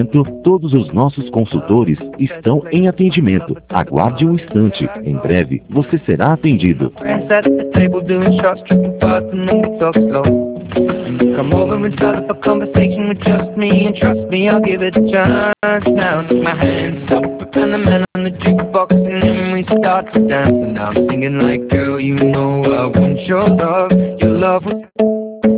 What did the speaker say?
momento, todos os nossos consultores estão em atendimento. Aguarde um instante. Em breve, você será atendido. Come over and start up a conversation with just me, and trust me, I'll give it a chance. Now take my hands up and the man on the jukebox, and then we start to dance. And I'm singing like, girl, you know I want your love was